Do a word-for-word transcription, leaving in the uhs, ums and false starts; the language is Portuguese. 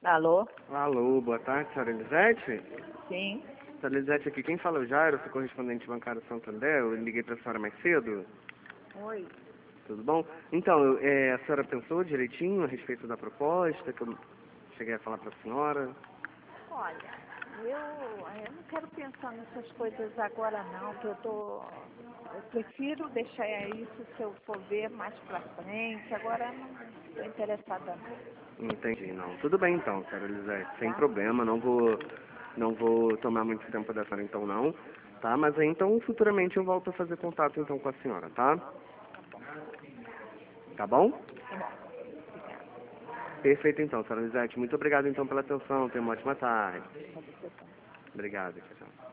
Alô? Alô, boa tarde, senhora Elisete? Sim. Senhora Elisete aqui, quem fala é o Jairo, sou correspondente bancário Santander, eu liguei para a senhora mais cedo. Oi. Tudo bom? Então, eu- é, a senhora pensou direitinho a respeito da proposta que eu cheguei a falar para a senhora? Olha, eu, eu não quero pensar nessas coisas agora não, que eu tô. Eu prefiro deixar isso se eu for ver mais pra frente. Agora eu não estou interessada não, Entendi, não. Tudo bem então, senhora Elisete, sem tá? problema, não vou, não vou tomar muito tempo da senhora então não, tá? Mas aí então futuramente eu volto a fazer contato então com a senhora, tá? Tá bom. Tá bom? Tá bom. Obrigada. Perfeito então, senhora Elisete. Muito obrigado então pela atenção, tenha uma ótima tarde. Pra você também. Obrigado, tchau, tchau.